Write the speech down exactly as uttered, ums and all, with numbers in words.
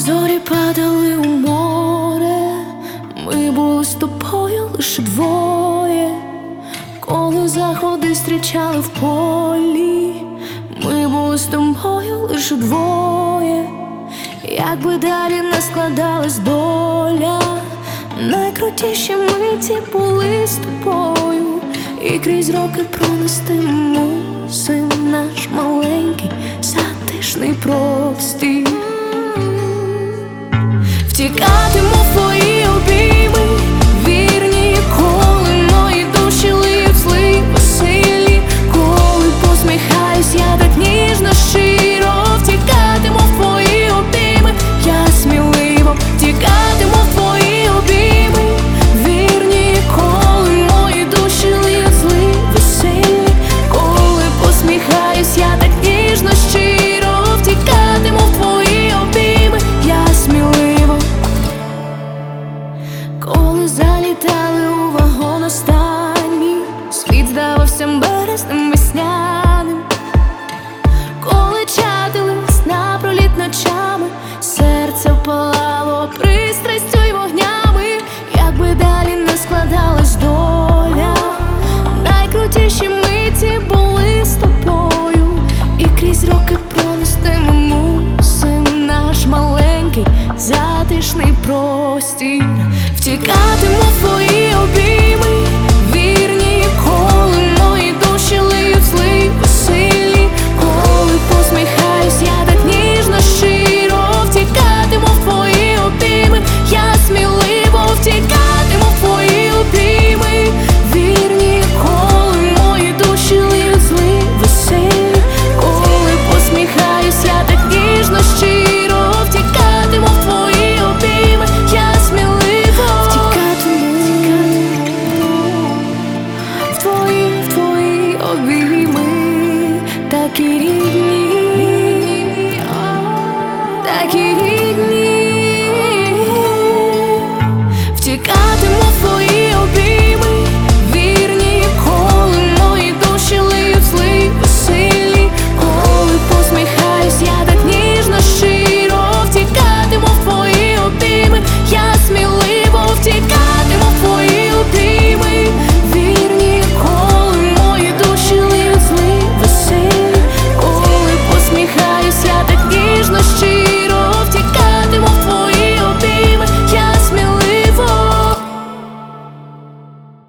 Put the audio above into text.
зорі падали у море, ми були з тобою лише двоє. Коли заходи зустрічали в полі, ми були з тобою лише двоє. Якби далі не складалась доля, найкрутіші миті були з тобою. І крізь роки пронести мусим наш маленький затишний простір. Втікатиму в твої обійми, вірні, коли мої душі лиють зливи сильні. Коли посміхаюсь, я так ніжно, щиро. Втікатиму в твої обійми, я сміливо. Втікатиму в твої обійми, вірні, коли мої душі лиють зливи сильні. Коли посміхаюсь, я так ніжно, щиро. Втікатиму в твої обійми, я сміливо. Коли залітали у вагон останній, світ здавався березнем.